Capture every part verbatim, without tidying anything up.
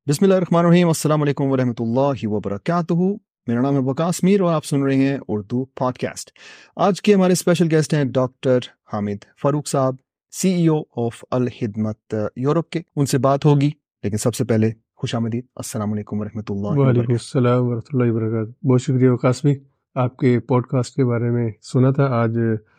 بسم اللہ الرحمن الرحیم، السلام علیکم ورحمۃ اللہ وبرکاتہ۔ میرا نام ہے وقاص میر اور آپ سن رہے ہیں اردو پوڈ کاسٹ۔ آج کے ہمارے اسپیشل گیسٹ ہیں ڈاکٹر حامد فاروق صاحب، C E O of Alkhidmat Europe کے۔ ان سے بات ہوگی، لیکن سب سے پہلے خوش آمدید، السلام علیکم ورحمۃ اللہ وعلیکم وبرکاتہ۔ السلام ورحمۃ اللہ وبرکاتہ۔ بہت شکریہ وقاص بھائی، آپ کے پوڈ کاسٹ کے بارے میں سنا تھا، آج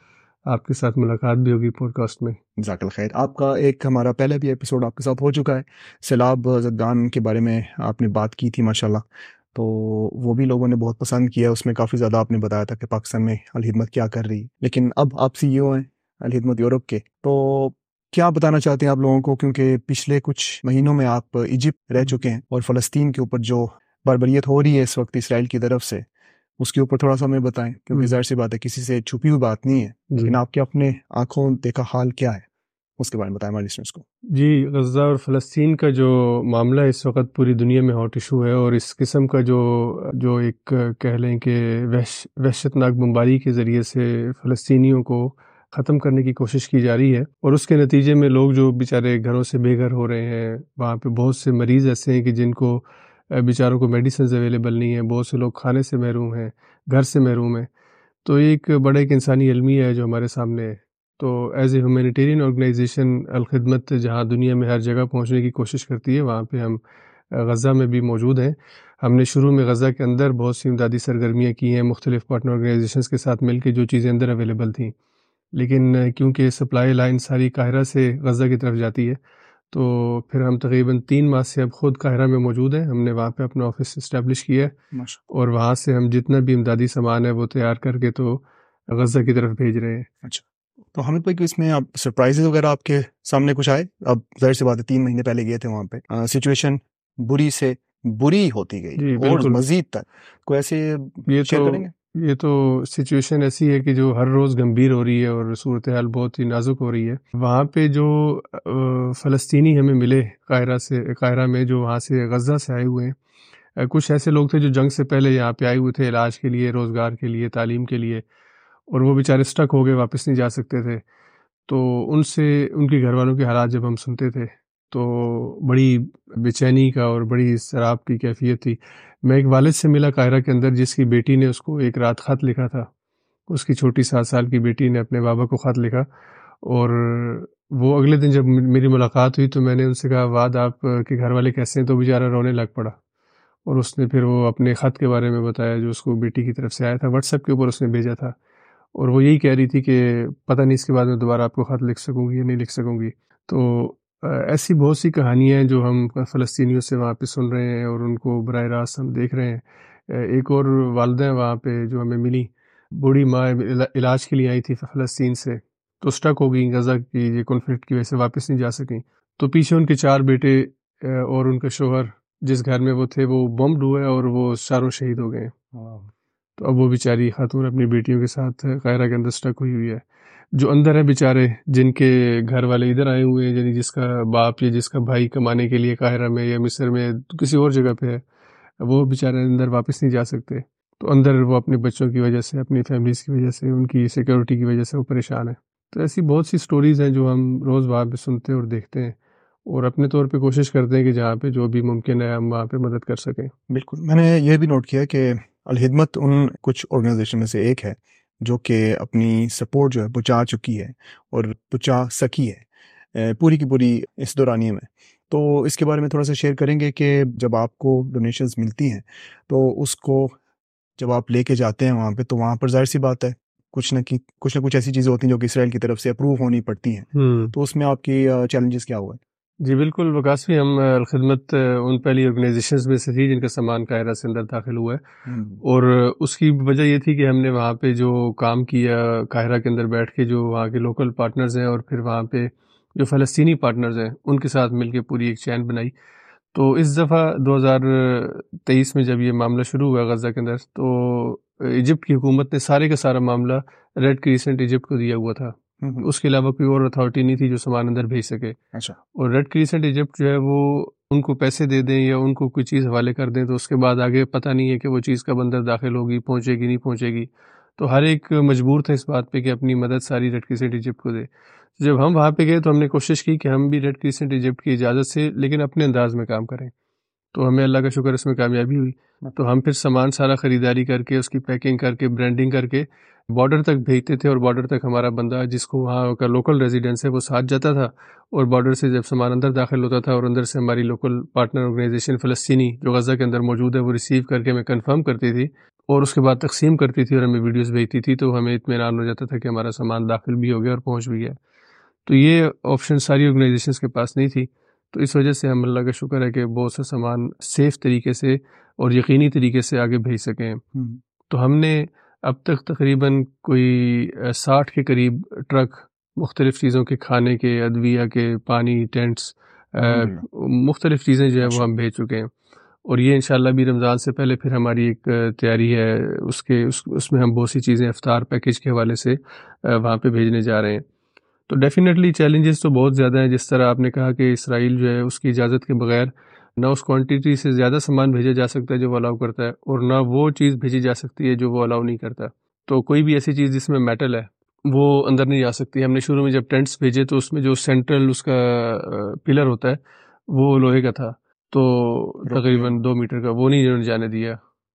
آپ کے ساتھ ملاقات بھی ہوگی پوڈ کاسٹ میں۔ جزاک اللہ خیر۔ آپ کا ایک ہمارا پہلا بھی ایپیسوڈ آپ کے ساتھ ہو چکا ہے، سیلاب زدگان کے بارے میں آپ نے بات کی تھی ماشاءاللہ، تو وہ بھی لوگوں نے بہت پسند کیا۔ اس میں کافی زیادہ آپ نے بتایا تھا کہ پاکستان میں الخدمت کیا کر رہی ہے، لیکن اب آپ سی ای او ہیں الخدمت یورپ کے، تو کیا بتانا چاہتے ہیں آپ لوگوں کو؟ کیونکہ پچھلے کچھ مہینوں میں آپ ایجپٹ رہ چکے ہیں اور فلسطین کے اوپر جو بربریت ہو رہی ہے اس وقت اسرائیل کی طرف سے، اس کے اوپر تھوڑا سا ہمیں بتائیں، کیونکہ ظاہر سی بات ہے کسی سے چھپی ہوئی بات نہیں ہے، لیکن آپ کے اپنے آنکھوں دیکھا حال کیا ہے، اس کے بارے میں بتائیں ہمارے لسنرز کو۔ جی، غزہ اور فلسطین کا جو معاملہ اس وقت پوری دنیا میں ہاٹ ایشو ہے، اور اس قسم کا جو جو ایک کہہ لیں کہ وحش وحشت ناک بمباری کے ذریعے سے فلسطینیوں کو ختم کرنے کی کوشش کی جا رہی ہے، اور اس کے نتیجے میں لوگ جو بیچارے گھروں سے بے گھر ہو رہے ہیں، وہاں پہ بہت سے مریض ایسے ہیں کہ جن کو بیچاروں کو میڈیسنز اویلیبل نہیں ہیں، بہت سے لوگ کھانے سے محروم ہیں، گھر سے محروم ہیں۔ تو یہ ایک بڑا ایک انسانی المیہ ہے جو ہمارے سامنے ہے۔ تو as a humanitarian organization Alkhidmat جہاں دنیا میں ہر جگہ پہنچنے کی کوشش کرتی ہے، وہاں پہ ہم غزہ میں بھی موجود ہیں۔ ہم نے شروع میں غزہ کے اندر بہت سی امدادی سرگرمیاں کی ہیں مختلف پارٹنر آرگنائزیشنز کے ساتھ مل کے، جو چیزیں اندر اویلیبل تھیں، لیکن کیونکہ سپلائی لائن ساری قاہرہ سے غزہ کی طرف جاتی ہے، تو پھر ہم تقریباً تین ماہ سے اب خود قاہرہ میں موجود ہیں۔ ہم نے وہاں پہ اپنا آفس اسٹیبلش کیا ہے، اور وہاں سے ہم جتنا بھی امدادی سامان ہے وہ تیار کر کے تو غزہ کی طرف بھیج رہے ہیں۔ اچھا، تو حامد بھائی، اس میں آپ سرپرائزز وغیرہ آپ کے سامنے کچھ آئے؟ اب ظاہر سی بات ہے تین مہینے پہلے گئے تھے وہاں پہ، سچویشن بری سے بری ہوتی گئی جی اور بالکل، مزید تک کوئی ایسے یہ شیئر تو کریں گے؟ یہ تو سچویشن ایسی ہے کہ جو ہر روز گمبھیر ہو رہی ہے اور صورتحال بہت ہی نازک ہو رہی ہے۔ وہاں پہ جو فلسطینی ہمیں ملے قاہرہ سے قاہرہ میں، جو وہاں سے غزہ سے آئے ہوئے ہیں، کچھ ایسے لوگ تھے جو جنگ سے پہلے یہاں پہ آئے ہوئے تھے علاج کے لیے، روزگار کے لیے، تعلیم کے لیے، اور وہ بیچارے اسٹک ہو گئے، واپس نہیں جا سکتے تھے۔ تو ان سے ان کے گھر والوں کے حالات جب ہم سنتے تھے تو بڑی بے چینی کا اور بڑی اضطراب کی کیفیت تھی۔ میں ایک والد سے ملا قاہرہ کے اندر، جس کی بیٹی نے اس کو ایک رات خط لکھا تھا۔ اس کی چھوٹی سات سال کی بیٹی نے اپنے بابا کو خط لکھا، اور وہ اگلے دن جب میری ملاقات ہوئی تو میں نے ان سے کہا، واد آپ کے گھر والے کیسے ہیں؟ تو بیچارہ رونے لگ پڑا، اور اس نے پھر وہ اپنے خط کے بارے میں بتایا جو اس کو بیٹی کی طرف سے آیا تھا، واٹس ایپ کے اوپر اس نے بھیجا تھا، اور وہ یہی کہہ رہی تھی کہ پتہ نہیں اس کے بعد میں دوبارہ آپ کو خط لکھ سکوں گی یا نہیں لکھ سکوں گی۔ تو ایسی بہت سی کہانیاں ہیں جو ہم فلسطینیوں سے وہاں پہ سن رہے ہیں، اور ان کو براہ راست ہم دیکھ رہے ہیں۔ ایک اور والدہ ہیں وہاں پہ جو ہمیں ملی، بوڑھی ماں علاج کے لیے آئی تھی فلسطین سے، تو اسٹک ہو گئی غزہ کی یہ کنفلکٹ کی وجہ سے، واپس نہیں جا سکیں۔ تو پیچھے ان کے چار بیٹے اور ان کا شوہر جس گھر میں وہ تھے وہ بمبڈ ہوئے، اور وہ چاروں شہید ہو گئے۔ تو اب وہ بیچاری خاتون اپنی بیٹیوں کے ساتھ قاہرہ کے اندر اسٹک ہوئی ہوئی ہے۔ جو اندر ہے بیچارے، جن کے گھر والے ادھر آئے ہوئے ہیں، یعنی جس کا باپ یا جس کا بھائی کمانے کے لیے قاہرہ میں یا مصر میں کسی اور جگہ پہ ہے، وہ بیچارے اندر واپس نہیں جا سکتے۔ تو اندر وہ اپنے بچوں کی وجہ سے، اپنی فیملیز کی وجہ سے، ان کی سیکورٹی کی وجہ سے وہ پریشان ہے۔ تو ایسی بہت سی سٹوریز ہیں جو ہم روز وہاں پہ سنتے اور دیکھتے ہیں، اور اپنے طور پہ کوشش کرتے ہیں کہ جہاں پہ جو بھی ممکن ہے ہم وہاں پہ مدد کر سکیں۔ بالکل، میں نے یہ بھی نوٹ کیا کہ الخدمت ان کچھ آرگنائزیشن میں سے ایک ہے جو کہ اپنی سپورٹ جو ہے پہنچا چکی ہے اور پہنچا سکی ہے پوری کی پوری اس دورانیے میں۔ تو اس کے بارے میں تھوڑا سا شیئر کریں گے کہ جب آپ کو ڈونیشنز ملتی ہیں تو اس کو جب آپ لے کے جاتے ہیں وہاں پہ، تو وہاں پر ظاہر سی بات ہے کچھ نہ کچھ نہ کچھ ایسی چیزیں ہوتی ہیں جو کہ اسرائیل کی طرف سے اپروو ہونی پڑتی ہیں، تو اس میں آپ کی چیلنجز کیا ہوئے؟ جی بالکل وقاص بھی، ہم الخدمت ان پہلی آرگنائزیشنز میں سے تھی جن کا سامان قاہرہ سے اندر داخل ہوا ہے، اور اس کی وجہ یہ تھی کہ ہم نے وہاں پہ جو کام کیا قاہرہ کے اندر بیٹھ کے، جو وہاں کے لوکل پارٹنرز ہیں اور پھر وہاں پہ جو فلسطینی پارٹنرز ہیں ان کے ساتھ مل کے پوری ایک چین بنائی۔ تو اس دفعہ دو ہزار تیئیس میں جب یہ معاملہ شروع ہوا غزہ کے اندر، تو ایجپٹ کی حکومت نے سارے کا سارا معاملہ ریڈ کریسنٹ ایجپٹ کو دیا ہوا تھا۔ اس کے علاوہ کوئی اور اتھارٹی نہیں تھی جو سامان اندر بھیج سکے۔ اچھا، اور ریڈ کریسنٹ ایجپٹ جو ہے وہ ان کو پیسے دے دیں یا ان کو کوئی چیز حوالے کر دیں تو اس کے بعد آگے پتہ نہیں ہے کہ وہ چیز کب اندر داخل ہوگی، پہنچے گی نہیں پہنچے گی۔ تو ہر ایک مجبور تھا اس بات پہ کہ اپنی مدد ساری ریڈ کریسنٹ ایجپٹ کو دے۔ جب ہم وہاں پہ گئے تو ہم نے کوشش کی کہ ہم بھی ریڈ کریسنٹ ایجپٹ کی اجازت سے لیکن اپنے انداز میں کام کریں، تو ہمیں اللہ کا شکر اس میں کامیابی ہوئی. تو ہم پھر سامان سارا خریداری کر کے اس کی پیکنگ کر کے برانڈنگ کر کے بارڈر تک بھیجتے تھے, اور بارڈر تک ہمارا بندہ جس کو وہاں کا لوکل ریزیڈنس ہے وہ ساتھ جاتا تھا, اور بارڈر سے جب سامان اندر داخل ہوتا تھا اور اندر سے ہماری لوکل پارٹنر آرگنائزیشن فلسطینی جو غزہ کے اندر موجود ہے وہ ریسیو کر کے ہمیں کنفرم کرتی تھی اور اس کے بعد تقسیم کرتی تھی اور ہمیں ویڈیوز بھیجتی تھی, تو ہمیں اطمینان ہو جاتا تھا کہ ہمارا سامان داخل بھی ہو گیا اور پہنچ بھی گیا. تو یہ آپشن ساری آرگنائزیشنز کے پاس نہیں تھی, تو اس وجہ سے ہم اللہ کا شکر ہے کہ بہت سا سامان سیف طریقے سے اور یقینی طریقے سے آگے بھیج سکیں. تو ہم نے اب تک تقریباً کوئی ساٹھ کے قریب ٹرک مختلف چیزوں کے, کھانے کے, ادویہ کے, پانی, ٹینٹس, مختلف چیزیں جو ہے وہ ہم بھیج چکے ہیں. اور یہ انشاءاللہ بھی رمضان سے پہلے پھر ہماری ایک تیاری ہے اس کے اس اس میں ہم بہت سی چیزیں افطار پیکیج کے حوالے سے وہاں پہ بھیجنے جا رہے ہیں. تو ڈیفینیٹلی چیلنجز تو بہت زیادہ ہیں. جس طرح آپ نے کہا کہ اسرائیل جو ہے اس کی اجازت کے بغیر نہ اس کوانٹیٹی سے زیادہ سامان بھیجا جا سکتا ہے جو وہ الاؤ کرتا ہے, اور نہ وہ چیز بھیجی جا سکتی ہے جو وہ الاؤ نہیں کرتا. تو کوئی بھی ایسی چیز جس میں میٹل ہے وہ اندر نہیں جا سکتی. ہم نے شروع میں جب ٹینٹس بھیجے تو اس میں جو سینٹرل اس کا پلر ہوتا ہے وہ لوہے کا تھا, تو تقریباً دو میٹر کا, وہ نہیں انہوں نے جانے دیا.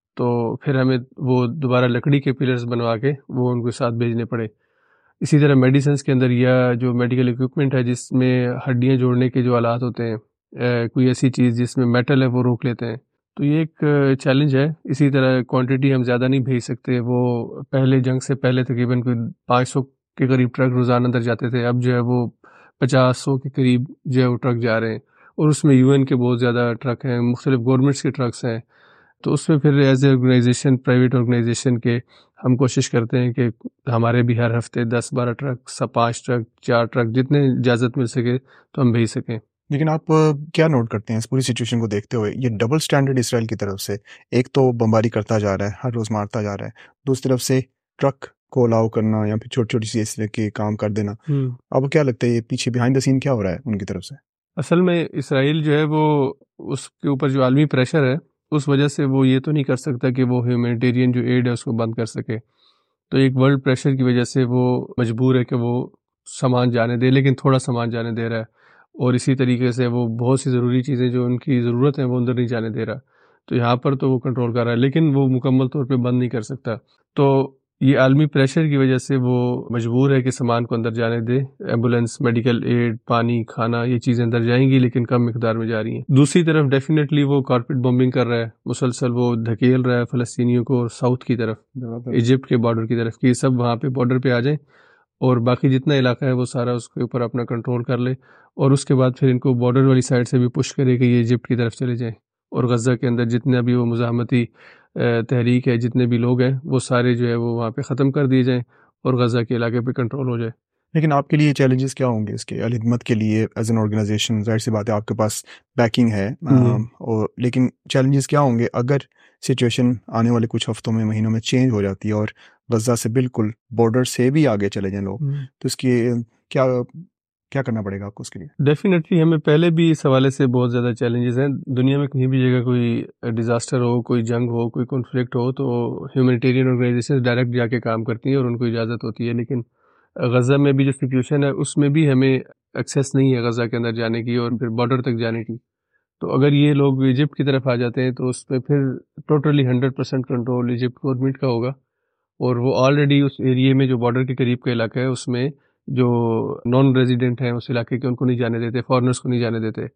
تو پھر ہمیں وہ دوبارہ لکڑی کے پلرز بنوا کے وہ ان کے ساتھ بھیجنے پڑے. اسی طرح میڈیسنس کے اندر یا جو میڈیکل اکوپمنٹ ہے جس میں ہڈیاں جوڑنے کے جو آلات ہوتے ہیں, کوئی ایسی چیز جس میں میٹل ہے وہ روک لیتے ہیں. تو یہ ایک چیلنج ہے. اسی طرح کوانٹٹی ہم زیادہ نہیں بھیج سکتے. وہ پہلے جنگ سے پہلے تقریباً کوئی پانچ سو کے قریب ٹرک روزانہ اندر جاتے تھے, اب جو ہے وہ پچاس سو کے قریب جو ہے وہ ٹرک جا رہے ہیں, اور اس میں یو این کے بہت زیادہ ٹرک ہیں, مختلف گورنمنٹس کے ٹرکس ہیں. تو اس میں پھر as a organization, private organization کے ہم کوشش کرتے ہیں کہ ہمارے بھی ہر ہفتے دس بارہ ٹرک, سا پانچ ٹرک, چار ٹرک, جتنے اجازت مل سکے تو ہم بھیج سکیں. لیکن آپ کیا نوٹ کرتے ہیں اس پوری سچویشن کو دیکھتے ہوئے, یہ ڈبل سٹینڈرڈ اسرائیل کی طرف سے, ایک تو بمباری کرتا جا رہا ہے, ہر روز مارتا جا رہا ہے, دوسری طرف سے ٹرک کو الاؤ کرنا یا پھر چھوٹی چھوٹی سی اس طرح کے کام کر دینا. آپ کو کیا لگتا ہے یہ پیچھے بیہائنڈ دا سین کیا ہو رہا ہے ان کی طرف سے؟ اصل میں اسرائیل جو ہے وہ اس کے اوپر جو عالمی پریشر ہے اس وجہ سے وہ یہ تو نہیں کر سکتا کہ وہ ہیومینیٹیرین جو ایڈ ہے اس کو بند کر سکے. تو ایک ورلڈ پریشر کی وجہ سے وہ مجبور ہے کہ وہ سامان جانے دے, لیکن تھوڑا سامان جانے دے رہا ہے, اور اسی طریقے سے وہ بہت سی ضروری چیزیں جو ان کی ضرورت ہیں وہ اندر نہیں جانے دے رہا. تو یہاں پر تو وہ کنٹرول کر رہا ہے, لیکن وہ مکمل طور پہ بند نہیں کر سکتا. تو یہ عالمی پریشر کی وجہ سے وہ مجبور ہے کہ سامان کو اندر جانے دے. ایمبولینس, میڈیکل ایڈ, پانی, کھانا, یہ چیزیں اندر جائیں گی لیکن کم مقدار میں جا رہی ہیں. دوسری طرف ڈیفینیٹلی وہ کارپیٹ بمبنگ کر رہا ہے, مسلسل وہ دھکیل رہا ہے فلسطینیوں کو ساؤتھ کی طرف, ایجپٹ کے بارڈر کی طرف, کہ سب وہاں پہ بارڈر پہ آ جائیں اور باقی جتنا علاقہ ہے وہ سارا اس کے اوپر اپنا کنٹرول کر لے, اور اس کے بعد پھر ان کو بارڈر والی سائڈ سے بھی پش کرے کہ یہ ایجپٹ کی طرف چلے جائیں, اور غزہ کے اندر جتنا بھی وہ مزاحمتی تحریک ہے, جتنے بھی لوگ ہیں, وہ سارے جو ہے وہ وہاں پہ ختم کر دیے جائیں اور غزہ کے علاقے پہ کنٹرول ہو جائے. لیکن آپ کے لیے چیلنجز کیا ہوں گے اس کے الخدمت کے لیے ایز این آرگنائزیشن؟ ظاہر سی بات ہے آپ کے پاس بیکنگ ہے, اور لیکن چیلنجز کیا ہوں گے اگر سچویشن آنے والے کچھ ہفتوں میں, مہینوں میں چینج ہو جاتی ہے اور غزہ سے بالکل بارڈر سے بھی آگے چلے جائیں لوگ, تو اس کی کیا کیا کرنا پڑے گا آپ کو اس کے لیے؟ ڈیفینیٹلی ہمیں پہلے بھی اس حوالے سے بہت زیادہ چیلنجز ہیں. دنیا میں کہیں بھی جگہ کوئی ڈیزاسٹر ہو, کوئی جنگ ہو, کوئی کنفلکٹ ہو, تو ہیومینیٹیرین آرگنائزیشن ڈائریکٹ جا کے کام کرتی ہیں اور ان کو اجازت ہوتی ہے. لیکن غزہ میں بھی جو سچویشن ہے اس میں بھی ہمیں ایکسیس نہیں ہے غزہ کے اندر جانے کی اور پھر بارڈر تک جانے کی. تو اگر یہ لوگ ایجپٹ کی طرف آ جاتے ہیں تو اس پہ پھر totally hundred percent control Egypt government کا ہوگا, اور وہ آلریڈی اس ایریے میں جو بارڈر کے قریب کا علاقہ ہے اس میں جو نان ریزیڈنٹ ہیں اس علاقے کے ان کو نہیں جانے دیتے, فارنرز کو نہیں جانے دیتے.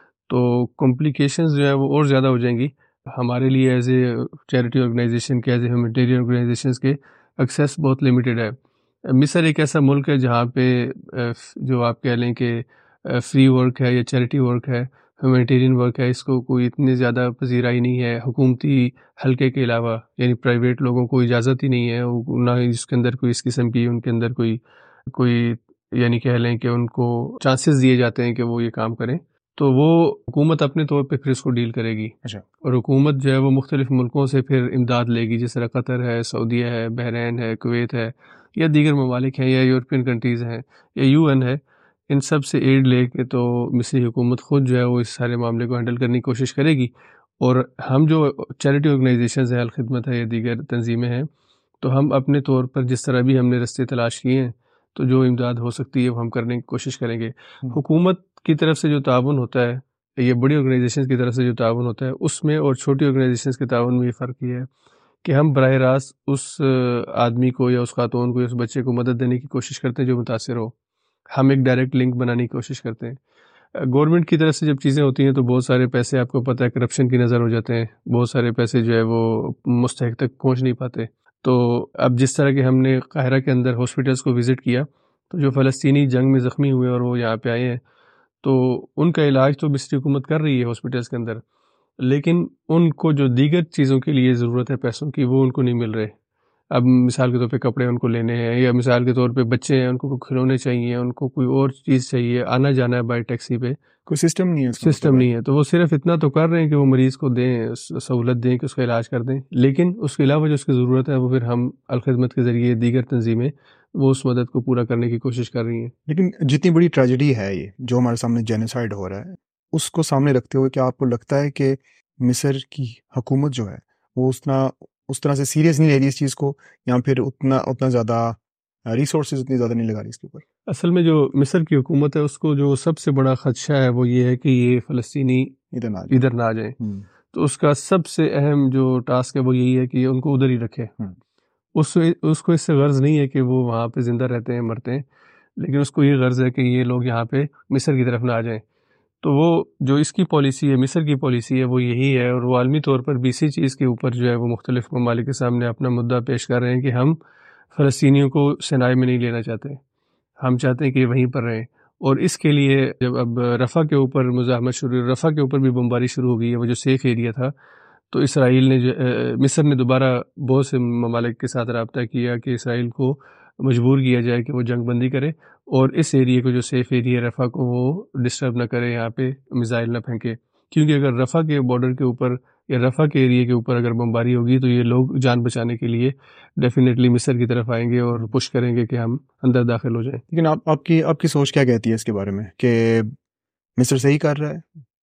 تو کمپلیکیشنز جو ہے وہ اور زیادہ ہو جائیں گی ہمارے لیے ایز اے چیریٹی آرگنائزیشن کے, ایز اے ہیومینیٹیرین آرگنائزیشنز کے. ایکسیس بہت لمیٹیڈ ہے. مصر ایک ایسا ملک ہے جہاں پہ جو آپ کہہ لیں کہ فری ورک ہے یا چیریٹی ورک ہے, ہیومینیٹیرین ورک ہے, اس کو کوئی اتنی زیادہ پذیرائی نہیں ہے حکومتی حلقے کے علاوہ, یعنی پرائیویٹ لوگوں کو اجازت ہی نہیں ہے, نہ اس کے اندر کوئی اس قسم کی ان کے اندر کوئی کوئی یعنی کہہ لیں کہ ان کو چانسز دیے جاتے ہیں کہ وہ یہ کام کریں. تو وہ حکومت اپنے طور پہ پھر اس کو ڈیل کرے گی. اچھا. اور حکومت جو ہے وہ مختلف ملکوں سے پھر امداد لے گی, جس طرح قطر ہے, سعودیہ ہے, بحرین ہے, کویت ہے, یا دیگر ممالک ہیں, یا یورپین کنٹریز ہیں, یا یو این ہے. ان سب سے ایڈ لے کے تو مصری حکومت خود جو ہے وہ اس سارے معاملے کو ہینڈل کرنے کی کوشش کرے گی. اور ہم جو چیریٹی آرگنائزیشنز ہیں, الخدمت ہے یا دیگر تنظیمیں ہیں, تو ہم اپنے طور پر جس طرح بھی ہم نے رستے تلاش کیے ہیں تو جو امداد ہو سکتی ہے وہ ہم کرنے کی کوشش کریں گے. حکومت کی طرف سے جو تعاون ہوتا ہے یہ بڑی آرگنائزیشنز کی طرف سے جو تعاون ہوتا ہے اس میں اور چھوٹی آرگنائزیشنز کے تعاون میں یہ فرق یہ ہے کہ ہم براہ راست اس آدمی کو یا اس خاتون کو یا اس بچے کو مدد دینے کی کوشش کرتے ہیں جو متاثر ہو. ہم ایک ڈائریکٹ لنک بنانے کی کوشش کرتے ہیں. گورنمنٹ کی طرف سے جب چیزیں ہوتی ہیں تو بہت سارے پیسے آپ کو پتہ ہے کرپشن کی نظر ہو جاتے ہیں, بہت سارے پیسے جو ہے وہ مستحق تک پہنچ نہیں پاتے. تو اب جس طرح کہ ہم نے قاہرہ کے اندر ہاسپٹلس کو وزٹ کیا تو جو فلسطینی جنگ میں زخمی ہوئے اور وہ یہاں پہ آئے ہیں تو ان کا علاج تو مصری حکومت کر رہی ہے ہاسپٹلس کے اندر, لیکن ان کو جو دیگر چیزوں کے لیے ضرورت ہے پیسوں کی وہ ان کو نہیں مل رہے. اب مثال کے طور پہ کپڑے ان کو لینے ہیں, یا مثال کے طور پہ بچے ہیں ان کو کوئی کھلونے چاہیے, ان کو کوئی اور چیز چاہیے, آنا جانا ہے بائی ٹیکسی پہ, کوئی سسٹم نہیں ہے, سسٹم نہیں ہے. تو وہ صرف اتنا تو کر رہے ہیں کہ وہ مریض کو دیں, سہولت دیں کہ اس کا علاج کر دیں, لیکن اس کے علاوہ جو اس کی ضرورت ہے وہ پھر ہم الخدمت کے ذریعے دیگر تنظیمیں وہ اس مدد کو پورا کرنے کی کوشش کر رہی ہیں. لیکن جتنی بڑی ٹریجڈی ہے یہ جو ہمارے سامنے جینوسائیڈ ہو رہا ہے, اس کو سامنے رکھتے ہوئے کیا آپ کو لگتا ہے کہ مصر کی حکومت جو ہے وہ اس طرح اس طرح سے سیریس نہیں لے رہی اس چیز کو, یا پھر اتنا اتنا زیادہ ریسورسز اتنی زیادہ نہیں لگا رہی اس کے اوپر؟ اصل میں جو مصر کی حکومت ہے اس کو جو سب سے بڑا خدشہ ہے وہ یہ ہے کہ یہ فلسطینی ادھر نہ آ ادھر نہ آ جائیں. تو اس کا سب سے اہم جو ٹاسک ہے وہ یہی ہے کہ یہ ان کو ادھر ہی رکھے. اس اس کو اس سے غرض نہیں ہے کہ وہ وہاں پہ زندہ رہتے ہیں مرتے ہیں, لیکن اس کو یہ غرض ہے کہ یہ لوگ یہاں پہ مصر کی طرف نہ آ جائیں. تو وہ جو اس کی پالیسی ہے, مصر کی پالیسی ہے, وہ یہی ہے, اور وہ عالمی طور پر بھی اسی چیز کے اوپر جو ہے وہ مختلف ممالک کے سامنے اپنا مدعا پیش کر رہے ہیں کہ ہم فلسطینیوں کو سینائی میں نہیں لینا چاہتے, ہم چاہتے ہیں کہ وہیں پر رہیں. اور اس کے لیے جب اب رفح کے اوپر مزاحمت شروع, رفح کے اوپر بھی بمباری شروع ہو گئی ہے, وہ جو سیف ایریا تھا, تو اسرائیل نے جو مصر نے دوبارہ بہت سے ممالک کے ساتھ رابطہ کیا کہ اسرائیل کو مجبور کیا جائے کہ وہ جنگ بندی کرے اور اس ایریے کو جو سیف ایریا ہے رفح کو وہ ڈسٹرب نہ کرے, یہاں پہ میزائل نہ پھینکے. کیونکہ اگر رفح کے بارڈر کے اوپر یا رفح کے ایریے کے اوپر اگر بمباری ہوگی تو یہ لوگ جان بچانے کے لیے ڈیفینیٹلی مصر کی طرف آئیں گے اور پش کریں گے کہ ہم اندر داخل ہو جائیں. لیکن آپ آپ کی آپ کی سوچ کیا کہتی ہے اس کے بارے میں کہ مصر صحیح کر رہا ہے,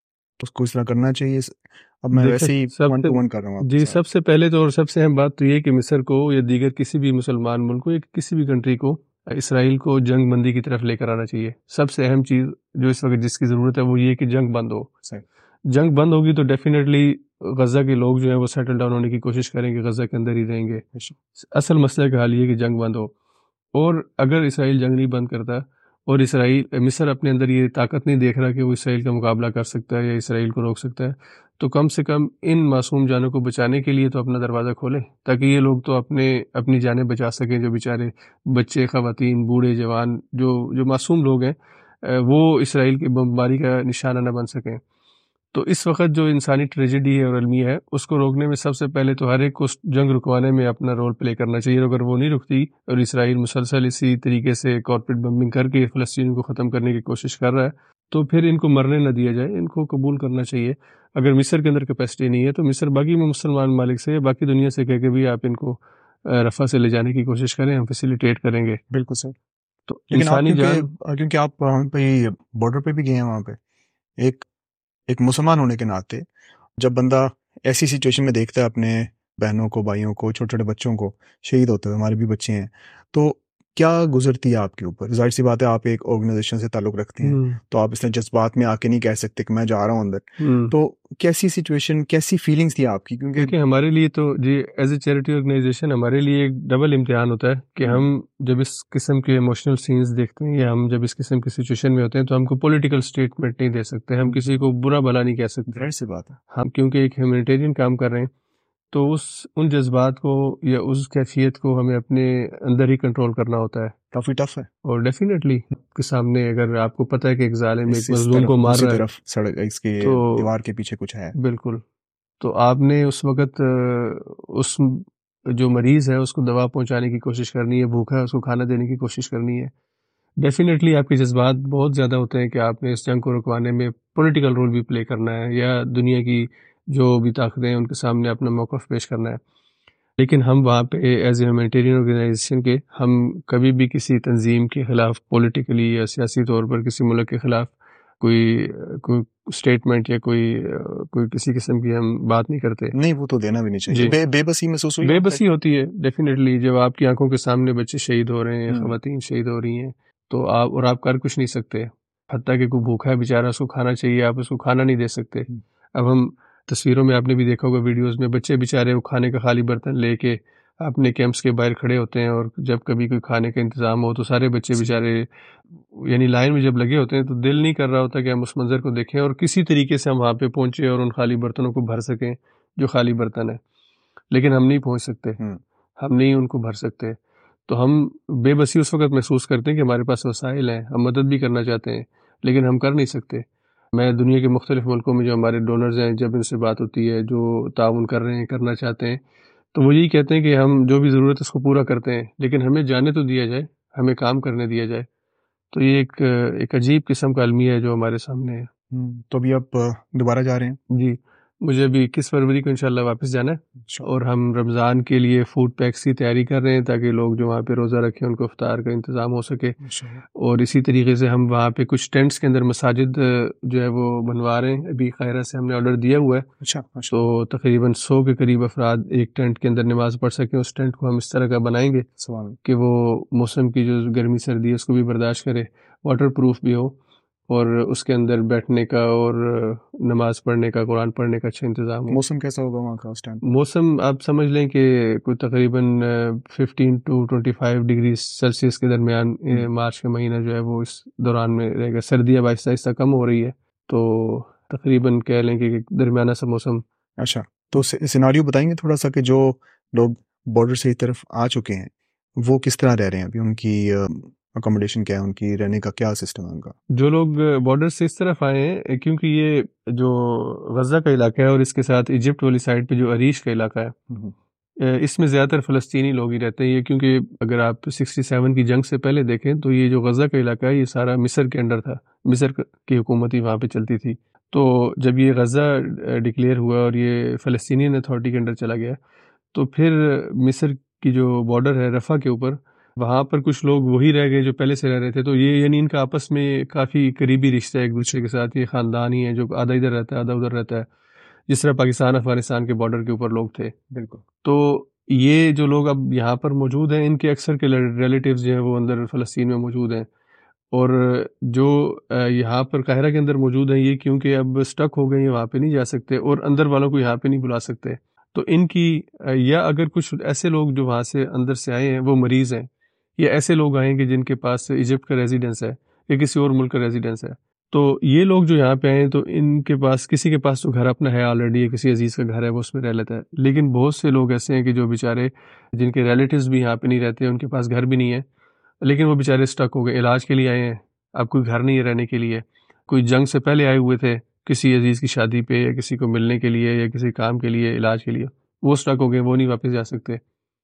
اس کو اس طرح کرنا چاہیے؟ اب میں ویسے ہی ون ٹو ون کر رہا ہوں. جی, سب سے پہلے تو اور سب سے اہم بات تو یہ کہ مصر کو یا دیگر کسی بھی مسلمان ملک کو یا کسی بھی کنٹری کو اسرائیل کو جنگ بندی کی طرف لے کر آنا چاہیے. سب سے اہم چیز جو اس وقت جس کی ضرورت ہے وہ یہ کہ جنگ بند ہو. جنگ بند ہوگی تو ڈیفینیٹلی غزہ کے لوگ جو ہیں وہ سیٹل ڈاؤن ہونے کی کوشش کریں گے, غزہ کے اندر ہی رہیں گے. اصل مسئلہ کا حال یہ کہ جنگ بند ہو, اور اگر اسرائیل جنگ نہیں بند کرتا اور اسرائیل مصر اپنے اندر یہ طاقت نہیں دیکھ رہا کہ وہ اسرائیل کا مقابلہ کر سکتا ہے یا اسرائیل کو روک سکتا ہے, تو کم سے کم ان معصوم جانوں کو بچانے کے لیے تو اپنا دروازہ کھولیں تاکہ یہ لوگ تو اپنے اپنی جانیں بچا سکیں. جو بیچارے بچے, خواتین, بوڑھے, جوان, جو جو معصوم لوگ ہیں وہ اسرائیل کی بمباری کا نشانہ نہ بن سکیں. تو اس وقت جو انسانی ٹریجڈی ہے اور المیہ ہے اس کو روکنے میں سب سے پہلے تو ہر ایک کو جنگ رکوانے میں اپنا رول پلے کرنا چاہیے. اگر وہ نہیں رکتی اور اسرائیل مسلسل اسی طریقے سے کارپوریٹ بمبنگ کر کے فلسطینیوں کو ختم کرنے کی کوشش کر رہا ہے تو پھر ان کو مرنے نہ دیا جائے, ان کو قبول کرنا چاہیے. اگر مصر کے اندر کیپیسٹی نہیں ہے تو مصر باقی مسلمان ممالک سے, باقی دنیا سے کہہ کے بھی آپ ان کو رفح سے لے جانے کی کوشش کریں, ہم فیسیلیٹیٹ کریں گے. بالکل سر. تو لیکن انسانی جان, کیونکہ آپ وہاں پہ بارڈر پہ بھی گئے ہیں, وہاں پہ ایک ایک مسلمان ہونے کے ناطے جب بندہ ایسی سچویشن میں دیکھتا ہے اپنے بہنوں کو, بھائیوں کو, چھوٹے چھوٹے بچوں کو شہید ہوتے ہوئے, ہمارے بھی بچے ہیں, تو کیا گزرتی ہے آپ کے اوپر؟ ظاہر سی بات ہے آپ ایک آرگنائزیشن سے تعلق رکھتے ہیں تو آپ اس نے جذبات میں آ کے نہیں کہہ سکتے کہ میں جا رہا ہوں اندر, تو کیسی سچویشن, کیسی فیلنگز تھی آپ کی؟ کیونکہ ہمارے لیے تو جی ایز اے چیریٹی آرگنائزیشن ہمارے لیے ایک ڈبل امتحان ہوتا ہے کہ ہم جب اس قسم کے ایموشنل سینز دیکھتے ہیں یا ہم جب اس قسم کی سچویشن میں ہوتے ہیں تو ہم کو پولیٹیکل سٹیٹمنٹ نہیں دے سکتے, ہم کسی کو برا بھلا نہیں کہہ سکتے. ظاہر سی بات ہے, ہم کیونکہ ایک ہیومینیٹیرین کام کر رہے ہیں تو اس ان جذبات کو یا اس کیفیت کو ہمیں اپنے اندر ہی کنٹرول کرنا ہوتا ہے. کافی ٹف ہے. اور ڈیفینیٹلی کے سامنے اگر آپ کو پتہ ہے کہ ایک ظالم ایک مظلوم کو مار رہا ہے سڑک اس کے دیوار کے پیچھے کچھ ہے, بالکل, تو آپ نے اس وقت اس جو مریض ہے اس کو دوا پہنچانے کی کوشش کرنی ہے, بھوکا ہے اس کو کھانا دینے کی کوشش کرنی ہے. ڈیفینیٹلی آپ کے جذبات بہت زیادہ ہوتے ہیں کہ آپ نے اس جنگ کو رکوانے میں پولیٹیکل رول بھی پلے کرنا ہے یا دنیا کی جو بھی طاقتیں ہیں ان کے سامنے اپنا موقف پیش کرنا ہے. لیکن ہم وہاں پہ ایز اے ہیومینیٹیرین آرگنائزیشن کے ہم کبھی بھی کسی تنظیم کے خلاف پولیٹیکلی یا سیاسی طور پر کسی ملک کے خلاف کوئی کوئی اسٹیٹمنٹ یا کوئی کوئی کسی قسم کی ہم بات نہیں کرتے. نہیں, وہ تو دینا بھی نہیں چاہیے. بے, بے بسی محسوس ہوئی, بے بسی ہوتی ہے ڈیفینیٹلی جب آپ کی آنکھوں کے سامنے بچے شہید ہو رہے ہیں, خواتین شہید ہو رہی ہیں, تو آپ اور آپ کر کچھ نہیں سکتے. حتیٰ کہ کوئی بھوکا ہے بیچارہ، اس کو کھانا چاہیے، آپ اس کو کھانا نہیں دے سکتے۔ اب ہم تصویروں میں آپ نے بھی دیکھا ہوگا، ویڈیوز میں، بچے بیچارے وہ کھانے کا خالی برتن لے کے اپنے کیمپس کے باہر کھڑے ہوتے ہیں، اور جب کبھی کوئی کھانے کا انتظام ہو تو سارے بچے بیچارے یعنی لائن میں جب لگے ہوتے ہیں تو دل نہیں کر رہا ہوتا کہ ہم اس منظر کو دیکھیں اور کسی طریقے سے ہم وہاں پہ پہنچے اور ان خالی برتنوں کو بھر سکیں جو خالی برتن ہے، لیکن ہم نہیں پہنچ سکتے، ہم نہیں ان کو بھر سکتے۔ تو ہم بے بسی اس وقت محسوس کرتے ہیں کہ ہمارے پاس وسائل ہیں، ہم مدد بھی کرنا چاہتے ہیں لیکن ہم کر نہیں سکتے۔ میں دنیا کے مختلف ملکوں میں جو ہمارے ڈونرز ہیں، جب ان سے بات ہوتی ہے، جو تعاون کر رہے ہیں، کرنا چاہتے ہیں، تو وہ یہی کہتے ہیں کہ ہم جو بھی ضرورت ہے اس کو پورا کرتے ہیں، لیکن ہمیں جانے تو دیا جائے، ہمیں کام کرنے دیا جائے۔ تو یہ ایک ایک عجیب قسم کا المیہ ہے جو ہمارے سامنے ہے۔ تو ابھی آپ دوبارہ جا رہے ہیں؟ جی، مجھے ابھی اکیس فروری کو انشاءاللہ واپس جانا ہے، اور ہم رمضان کے لیے فوڈ پیکس کی تیاری کر رہے ہیں تاکہ لوگ جو وہاں پہ روزہ رکھیں ان کو افطار کا انتظام ہو سکے، اور اسی طریقے سے ہم وہاں پہ کچھ ٹینٹس کے اندر مساجد جو ہے وہ بنوا رہے ہیں۔ ابھی قاہرہ سے ہم نے آرڈر دیا ہوا ہے، اچھا تو تقریباً سو کے قریب افراد ایک ٹینٹ کے اندر نماز پڑھ سکیں۔ اس ٹینٹ کو ہم اس طرح کا بنائیں گے کہ وہ موسم کی جو گرمی سردی ہے اس کو بھی برداشت کرے، واٹر پروف بھی ہو، اور اس کے اندر بیٹھنے کا اور نماز پڑھنے کا، قرآن پڑھنے کا اچھا انتظام ہو۔ موسم کیسا ہوگا وہاں کا اس ٹائم؟ موسم آپ سمجھ لیں کہ کوئی تقریباً fifteen to twenty five degree Celsius کے درمیان مارچ کا مہینہ جو ہے وہ اس دوران میں رہے گا۔ سردی اب آہستہ آہستہ کم ہو رہی ہے، تو تقریباً کہہ لیں کہ درمیانہ سا موسم۔ اچھا، تو سیناریو بتائیں گے تھوڑا سا کہ جو لوگ بارڈر سے اس طرف آ چکے ہیں وہ کس طرح رہ رہے ہیں ابھی، ان کی اکوموڈیشن کیا ہے، ان کی رہنے کا کیا سسٹم ہے ان کا؟ جو لوگ بارڈر سے اس طرف آئے ہیں، کیونکہ یہ جو غزہ کا علاقہ ہے اور اس کے ساتھ ایجپٹ والی سائڈ پہ جو عریش کا علاقہ ہے، اس میں زیادہ تر فلسطینی لوگ ہی رہتے ہیں۔ یہ کیونکہ اگر آپ سکسٹی سیون کی جنگ سے پہلے دیکھیں تو یہ جو غزہ کا علاقہ ہے یہ سارا مصر کے انڈر تھا، مصر کی حکومت ہی وہاں پہ چلتی تھی۔ تو جب یہ غزہ ڈکلیئر ہوا اور یہ فلسطینین اتھارٹی کے انڈر چلا گیا، تو پھر مصر کی جو بارڈر ہے رفح کے اوپر، وہاں پر کچھ لوگ وہی رہ گئے جو پہلے سے رہ رہے تھے۔ تو یہ یعنی ان کا آپس میں کافی قریبی رشتہ ہے ایک دوسرے کے ساتھ، یہ خاندان ہی ہے جو آدھا ادھر رہتا ہے آدھا ادھر رہتا ہے، جس طرح پاکستان افغانستان کے بارڈر کے اوپر لوگ تھے۔ بالکل۔ تو یہ جو لوگ اب یہاں پر موجود ہیں، ان کے اکثر کے ریلیٹیوز جو ہیں وہ اندر فلسطین میں موجود ہیں، اور جو یہاں پر قاہرہ کے اندر موجود ہیں یہ کیونکہ اب سٹک ہو گئے ہیں، وہاں پہ نہیں جا سکتے اور اندر والوں کو یہاں پہ نہیں بلا سکتے، تو ان کی یا اگر کچھ ایسے لوگ جو وہاں سے اندر سے آئے ہیں وہ مریض ہیں، یا ایسے لوگ آئیں گے جن کے پاس ایجپٹ کا ریزیڈنس ہے یا کسی اور ملک کا ریزیڈنس ہے، تو یہ لوگ جو یہاں پہ آئے ہیں تو ان کے پاس کسی کے پاس تو گھر اپنا ہے آلریڈی، کسی عزیز کا گھر ہے وہ اس میں رہ لیتا ہے، لیکن بہت سے لوگ ایسے ہیں کہ جو بیچارے جن کے ریلیٹیوز بھی یہاں پہ نہیں رہتے، ان کے پاس گھر بھی نہیں ہے، لیکن وہ بیچارے سٹک ہو گئے، علاج کے لیے آئے ہیں، اب کوئی گھر نہیں ہے رہنے کے لیے، کوئی جنگ سے پہلے آئے ہوئے تھے کسی عزیز کی شادی پہ یا کسی کو ملنے کے لیے یا کسی کام کے لیے، علاج کے لیے، وہ سٹک ہو گئے، وہ نہیں واپس جا سکتے۔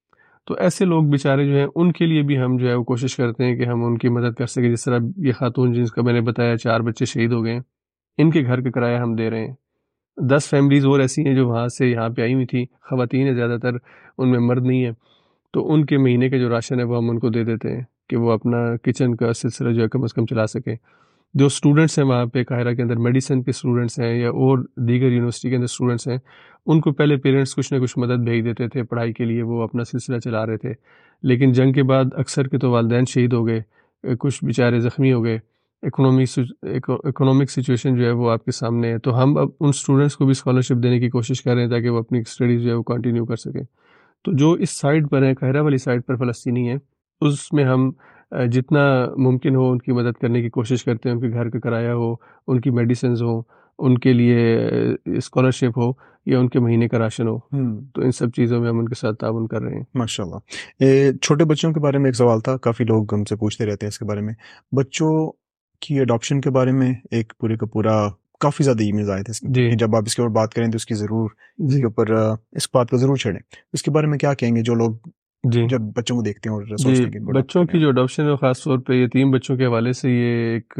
تو ایسے لوگ بیچارے جو ہیں ان کے لیے بھی ہم جو ہے وہ کوشش کرتے ہیں کہ ہم ان کی مدد کر سکیں، جس طرح یہ خاتون جن کا میں نے بتایا چار بچے شہید ہو گئے ہیں، ان کے گھر کا کرایہ ہم دے رہے ہیں۔ دس فیملیز اور ایسی ہیں جو وہاں سے یہاں پہ آئی ہوئی تھیں، خواتین ہیں زیادہ تر، ان میں مرد نہیں ہیں، تو ان کے مہینے کا جو راشن ہے وہ ہم ان کو دے دیتے ہیں کہ وہ اپنا کچن کا سلسلہ جو ہے کم از کم چلا سکیں۔ جو اسٹوڈنٹس ہیں وہاں پہ قاہرہ کے اندر، میڈیسن کے اسٹوڈنٹس ہیں یا اور دیگر یونیورسٹی کے اندر اسٹوڈنٹس ہیں، ان کو پہلے پیرنٹس کچھ نہ کچھ مدد بھیج دیتے تھے پڑھائی کے لیے، وہ اپنا سلسلہ چلا رہے تھے، لیکن جنگ کے بعد اکثر کے تو والدین شہید ہو گئے، کچھ بیچارے زخمی ہو گئے، اکنامک اکنامک سچویشن جو ہے وہ آپ کے سامنے ہے، تو ہم اب ان اسٹوڈنٹس کو بھی اسکالرشپ دینے کی کوشش کر رہے ہیں تاکہ وہ اپنی اسٹڈیز جو ہے وہ کنٹینیو کر سکیں۔ تو جو اس سائڈ پر ہیں، قاہرہ والی سائڈ پر فلسطینی ہیں، اس میں ہم جتنا ممکن ہو ان کی مدد کرنے کی کوشش کرتے ہیں، ان کے گھر کا کرایہ ہو، ان کی میڈیسنز ہوں، ان کے لیے اسکالرشپ ہو یا ان کے مہینے کا راشن ہو، تو ان سب چیزوں میں ہم ان کے ساتھ تعاون کر رہے ہیں۔ ماشاء اللہ۔ چھوٹے بچوں کے بارے میں ایک سوال تھا، کافی لوگ ہم سے پوچھتے رہتے ہیں اس کے بارے میں، بچوں کی اڈاپشن کے بارے میں ایک پورے کا پورا کافی زیادہ ای میلز آئے تھے، جی، جب آپ اس کے اوپر بات کریں تو اس کی ضرور اس کے اوپر اس بات کو ضرور چھیڑیں، اس کے بارے میں کیا کہیں گے جو لوگ جی جب بچوں کو دیکھتے ہیں اور جی سوچتے ہیں کہ بچوں کی جو اڈاپشن ہے خاص طور پہ یتیم بچوں کے حوالے سے یہ ایک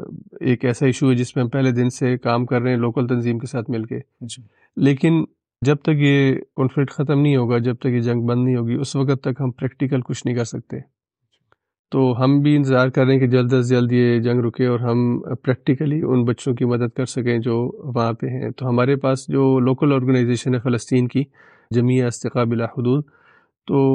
ایک ایسا ایشو ہے جس میں ہم پہلے دن سے کام کر رہے ہیں لوکل تنظیم کے ساتھ مل کے، لیکن جب تک یہ کنفلکٹ ختم نہیں ہوگا، جب تک یہ جنگ بند نہیں ہوگی، اس وقت تک ہم پریکٹیکل کچھ نہیں کر سکتے۔ تو ہم بھی انتظار کر رہے ہیں کہ جلد از جلد یہ جنگ رکے اور ہم پریکٹیکلی ان بچوں کی مدد کر سکیں جو وہاں پہ ہیں۔ تو ہمارے پاس جو لوکل آرگنائزیشن ہے فلسطین کی، جمعیہ استقاء بلا حدود، تو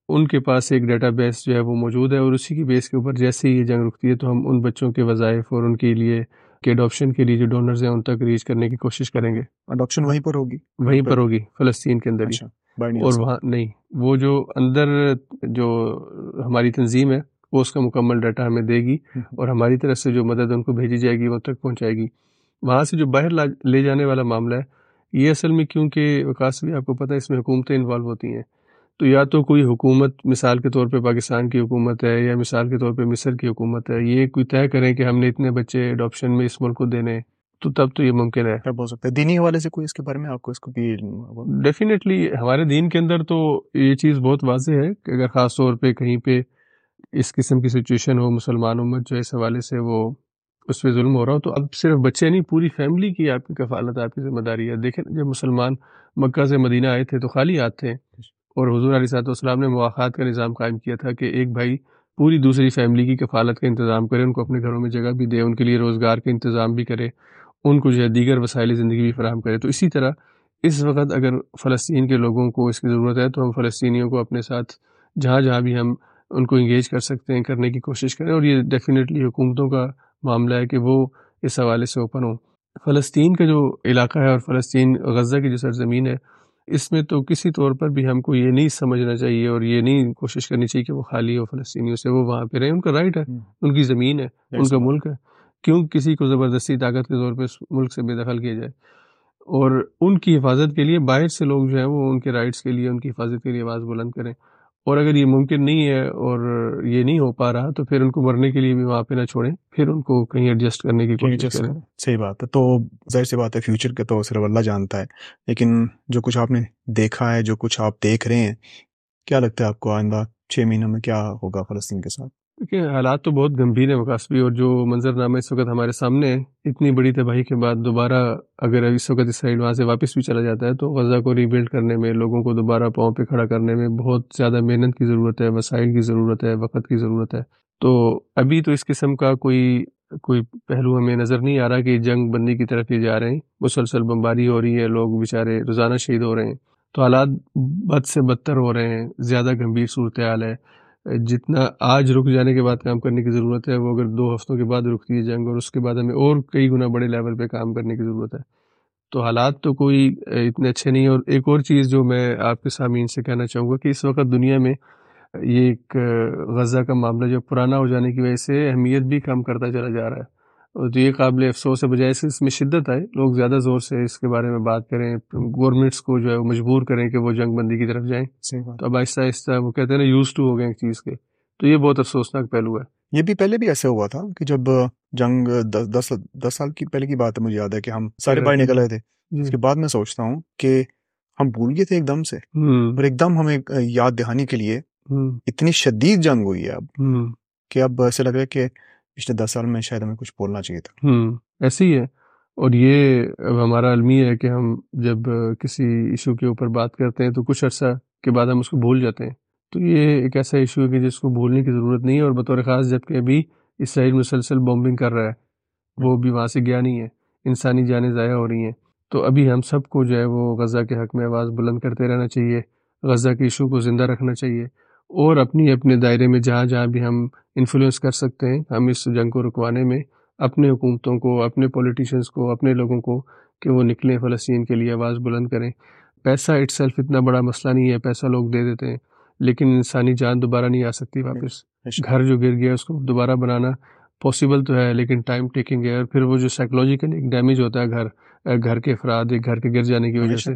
ان کے پاس ایک ڈیٹا بیس جو ہے وہ موجود ہے، اور اسی کی بیس کے اوپر جیسے ہی یہ جنگ رکتی ہے تو ہم ان بچوں کے وظائف اور ان کے لیے کہ اڈاپشن کے لیے جو ڈونرز ہیں ان تک ریچ کرنے کی کوشش کریں گے. اڈاپشن وہیں پر ہوگی؟ وہیں پر ہوگی، فلسطین کے اندر ہی. اچھا، باہر نہیں آ اور سکتا. وہاں نہیں، وہ جو اندر جو ہماری تنظیم ہے وہ اس کا مکمل ڈیٹا ہمیں دے گی، اور ہماری طرف سے جو مدد ان کو بھیجی جائے گی وہ تک پہنچائے گی. وہاں سے جو باہر لے جانے والا معاملہ ہے یہ اصل میں، کیونکہ وکاس بھی آپ کو پتہ ہے اس میں حکومتیں انوالو ہوتی ہیں، تو یا تو کوئی حکومت مثال کے طور پہ پاکستان کی حکومت ہے یا مثال کے طور پہ مصر کی حکومت ہے، یہ کوئی طے کریں کہ ہم نے اتنے بچے اڈاپشن میں اس ملک کو دینے، تو تب تو یہ ممکن ہے. کیا بول سکتے ہیں دینی حوالے سے کوئی اس کے بارے میں آپ کو اس کو بھی؟ ڈیفینیٹلی ہمارے دین کے اندر تو یہ چیز بہت واضح ہے کہ اگر خاص طور پہ کہیں پہ اس قسم کی سچویشن ہو، مسلمان امت جو اس حوالے سے وہ اس پہ ظلم ہو رہا ہو، تو اب صرف بچے نہیں، پوری فیملی کی آپ کی کفالت، آپ کی ذمہ داری ہے. دیکھیں جب مسلمان مکہ سے مدینہ آئے تھے تو خالی ہاتھ تھے، اور حضور علیہ الصلوۃ والسلام نے مواخات کا نظام قائم کیا تھا کہ ایک بھائی پوری دوسری فیملی کی کفالت کا انتظام کرے، ان کو اپنے گھروں میں جگہ بھی دے، ان کے لیے روزگار کا انتظام بھی کرے، ان کو جو ہے دیگر وسائل زندگی بھی فراہم کرے. تو اسی طرح اس وقت اگر فلسطین کے لوگوں کو اس کی ضرورت ہے تو ہم فلسطینیوں کو اپنے ساتھ جہاں جہاں بھی ہم ان کو انگیج کر سکتے ہیں کرنے کی کوشش کریں، اور یہ ڈیفینیٹلی حکومتوں کا معاملہ ہے کہ وہ اس حوالے سے اوپن ہوں. فلسطین کا جو علاقہ ہے اور فلسطین غزہ کی جو سرزمین ہے، اس میں تو کسی طور پر بھی ہم کو یہ نہیں سمجھنا چاہیے اور یہ نہیں کوشش کرنی چاہیے کہ وہ خالی ہو فلسطینیوں سے. وہ وہاں پہ رہیں، ان کا رائٹ ہے، ان کی زمین ہے، ان کا ملک ہے. کیوں کسی کو زبردستی طاقت کے طور پہ اس ملک سے بے دخل کیا جائے؟ اور ان کی حفاظت کے لیے باہر سے لوگ جو ہیں وہ ان کے رائٹس کے لیے، ان کی حفاظت کے لیے آواز بلند کریں. اور اگر یہ ممکن نہیں ہے اور یہ نہیں ہو پا رہا تو پھر ان کو مرنے کے لیے بھی وہاں پہ نہ چھوڑیں، پھر ان کو کہیں ایڈجسٹ کرنے کی کوشش کریں. صحیح بات ہے. تو ظاہر سی بات ہے فیوچر کا تو صرف اللہ جانتا ہے، لیکن جو کچھ آپ نے دیکھا ہے، جو کچھ آپ دیکھ رہے ہیں، کیا لگتا ہے آپ کو آئندہ چھ مہینوں میں کیا ہوگا فلسطین کے ساتھ؟ دیکھیں حالات تو بہت گمبھیر ہیں مقاصبی، اور جو منظرنامہ اس وقت ہمارے سامنے ہے، اتنی بڑی تباہی کے بعد دوبارہ اگر اس وقت اسرائیل وہاں سے واپس بھی چلا جاتا ہے تو غزہ کو ری بلڈ کرنے میں، لوگوں کو دوبارہ پاؤں پہ کھڑا کرنے میں بہت زیادہ محنت کی ضرورت ہے، وسائل کی ضرورت ہے، وقت کی ضرورت ہے. تو ابھی تو اس قسم کا کوئی کوئی پہلو ہمیں نظر نہیں آ رہا کہ جنگ بندی کی طرف یہ جا رہے ہیں. مسلسل بمباری ہو رہی ہے، لوگ بیچارے روزانہ شہید ہو رہے ہیں، تو حالات بد سے بدتر ہو رہے ہیں، زیادہ گمبھیر صورتحال ہے. جتنا آج رک جانے کے بعد کام کرنے کی ضرورت ہے، وہ اگر دو ہفتوں کے بعد رکتی ہے جنگ، اور اس کے بعد ہمیں اور کئی گنا بڑے لیول پہ کام کرنے کی ضرورت ہے. تو حالات تو کوئی اتنے اچھے نہیں. اور ایک اور چیز جو میں آپ کے سامعین سے کہنا چاہوں گا کہ اس وقت دنیا میں یہ ایک غزہ کا معاملہ جو پرانا ہو جانے کی وجہ سے اہمیت بھی کم کرتا چلا جا رہا ہے، اور تو یہ قابل افسوس ہے. بجائے سے اس میں شدت آئے، لوگ زیادہ زور سے اس کے بارے میں بات کریں، گورنمنٹس کو جو ہے وہ مجبور کریں کہ وہ جنگ بندی کی طرف جائیں، تو اب آہستہ آہستہ وہ کہتے ہیں نا یوز ٹو ہو گئے ایک چیز کے. تو یہ بہت افسوسناک پہلو ہے. یہ بھی پہلے بھی ایسے ہوا تھا کہ جب جنگ دس دس دس سال کی پہلے کی بات ہے، مجھے یاد ہے کہ ہم سارے باہر نکل آئے تھے. اس کے بعد میں سوچتا ہوں کہ ہم بھول گئے تھے ایک دم سے، اور ایک دم ہمیں یاد دہانی کے لیے اتنی شدید جنگ ہوئی ہے اب کہ اب ایسے لگ رہا ہے کہ پچھلے دس سال میں شاید ہمیں کچھ بولنا چاہیے تھا. ایسے ہی ہے. اور یہ اب ہمارا المیہ ہے کہ ہم جب کسی ایشو کے اوپر بات کرتے ہیں تو کچھ عرصہ کے بعد ہم اس کو بھول جاتے ہیں. تو یہ ایک ایسا ایشو ہے کہ جس کو بھولنے کی ضرورت نہیں ہے. اور بطور خاص جب کہ ابھی اسرائیل مسلسل بومبنگ کر رہا ہے، وہ بھی وہاں سے گیا نہیں ہے، انسانی جانیں ضائع ہو رہی ہیں. تو ابھی ہم سب کو جو ہے وہ غزہ کے حق میں آواز بلند کرتے رہنا چاہیے، غزہ کے ایشو کو زندہ رکھنا چاہیے، اور اپنی اپنے دائرے میں جہاں جہاں بھی ہم انفلوئنس کر سکتے ہیں ہم اس جنگ کو رکوانے میں اپنے حکومتوں کو، اپنے پولیٹیشنز کو، اپنے لوگوں کو کہ وہ نکلیں فلسطین کے لیے آواز بلند کریں. پیسہ اٹ سیلف اتنا بڑا مسئلہ نہیں ہے، پیسہ لوگ دے دیتے ہیں، لیکن انسانی جان دوبارہ نہیں آ سکتی واپس. گھر جو گر گیا اس کو دوبارہ بنانا پاسبل تو ہے، لیکن ٹائم ٹیکنگ ہے. اور پھر وہ جو سائیکلوجیکل ایک ڈیمیج ہوتا ہے گھر گھر کے افراد ایک گھر کے گر جانے کی وجہ سے،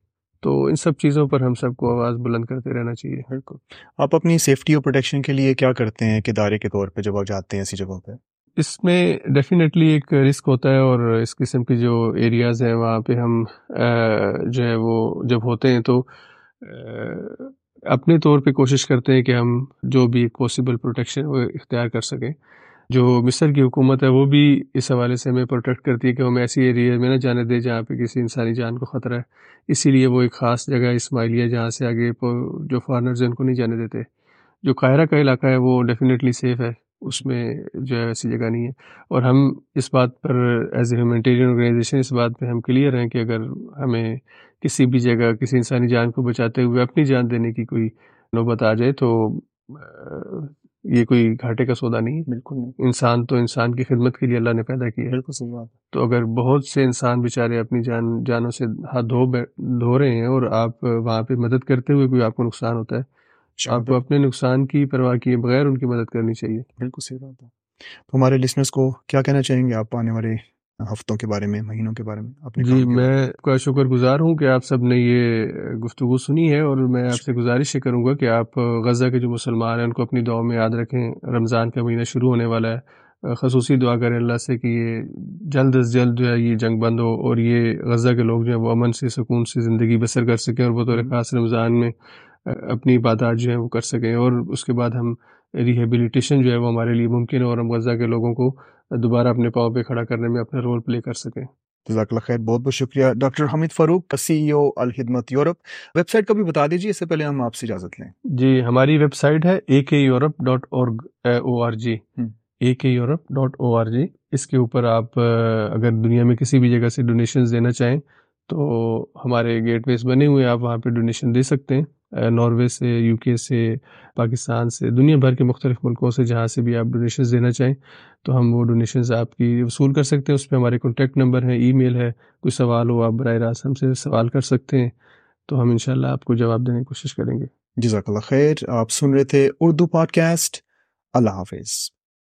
تو ان سب چیزوں پر ہم سب کو آواز بلند کرتے رہنا چاہیے. بالکل. آپ اپنی سیفٹی اور پروٹیکشن کے لیے کیا کرتے ہیں ادارے کے طور پہ جب آپ جاتے ہیں ایسی جگہوں پہ؟ اس میں ڈیفینیٹلی ایک رسک ہوتا ہے، اور اس قسم کی جو ایریاز ہیں وہاں پہ ہم جو ہے وہ جب ہوتے ہیں تو اپنے طور پہ کوشش کرتے ہیں کہ ہم جو بھی پاسبل پروٹیکشن وہ اختیار کر سکیں. جو مصر کی حکومت ہے وہ بھی اس حوالے سے ہمیں پروٹیکٹ کرتی ہے کہ ہم ایسی ایریا میں نہ جانے دیں جہاں پہ کسی انسانی جان کو خطرہ ہے. اسی لیے وہ ایک خاص جگہ اسماعیلیہ جہاں سے آگے جو فارنرز ہیں ان کو نہیں جانے دیتے. جو قاہرہ کا علاقہ ہے وہ ڈیفینیٹلی سیف ہے، اس میں جو ہے ایسی جگہ نہیں ہے. اور ہم اس بات پر ایز اے ہیومینٹیرین آرگنائزیشن اس بات پہ ہم کلیئر ہیں کہ اگر ہمیں کسی بھی جگہ کسی انسانی جان کو بچاتے ہوئے اپنی جان دینے کی کوئی نوبت آ جائے تو یہ کوئی گھاٹے کا سودا نہیں ہے. بالکل نہیں. انسان تو انسان کی خدمت کے لیے اللہ نے پیدا کیا ہے. بالکل صحیح بات. تو اگر بہت سے انسان بیچارے اپنی جان جانوں سے ہاتھ دھو دھو رہے ہیں اور آپ وہاں پہ مدد کرتے ہوئے کوئی آپ کو نقصان ہوتا ہے، آپ کو اپنے نقصان کی پرواہ کیے بغیر ان کی مدد کرنی چاہیے. بالکل صحیح بات ہے. تو ہمارے لسنرز کو کیا کہنا چاہیں گے آپ آنے والے ہفتوں کے بارے میں، مہینوں کے بارے میں، اپنے جی کام کے میں بارے آپ کا شکر گزار ہوں کہ آپ سب نے یہ گفتگو سنی ہے، اور میں آپ سے گزارش یہ کروں گا کہ آپ غزہ کے جو مسلمان ہیں ان کو اپنی دعاؤں میں یاد رکھیں. رمضان کا مہینہ شروع ہونے والا ہے، خصوصی دعا کریں اللہ سے کہ یہ جلد از جلد جو ہے یہ جنگ بند ہو اور یہ غزہ کے لوگ جو ہیں وہ امن سے سکون سے زندگی بسر کر سکیں، اور بطور خاص رمضان میں اپنی عبادات جو ہیں وہ کر سکیں، اور اس کے بعد ہم ریہیبلیٹیشن جو ہے وہ ہمارے لیے ممکن ہے، اور ہم غزہ کے لوگوں کو دوبارہ اپنے پاؤں پہ کھڑا کرنے میں اپنا رول پلے کر سکیں. جزاک اللہ خیر. بہت بہت شکریہ doctor Hamid Farooq, C E O Alkhidmat Europe. Website کا بھی بتا دیجیے اس سے پہلے ہم آپ سے اجازت لیں. جی ہماری ویب سائٹ ہے A K Europe dot org O R G A K Europe dot O R G. اس کے اوپر آپ اگر دنیا میں کسی بھی جگہ سے ڈونیشنز دینا چاہیں تو ہمارے گیٹ ویز بنے ہوئے ہیں، آپ وہاں پہ ڈونیشن دے سکتے ہیں. ناروے سے، یو کے سے، پاکستان سے، دنیا بھر کے مختلف ملکوں سے جہاں سے بھی آپ ڈونیشنز دینا چاہیں تو ہم وہ ڈونیشنز آپ کی وصول کر سکتے ہیں. اس پہ ہمارے کانٹیکٹ نمبر ہیں، ای میل ہے، کوئی سوال ہو آپ براہ راست ہم سے سوال کر سکتے ہیں، تو ہم انشاءاللہ آپ کو جواب دینے کی کوشش کریں گے. جزاک اللہ خیر. آپ سن رہے تھے اردو پوڈ کاسٹ. اللہ حافظ.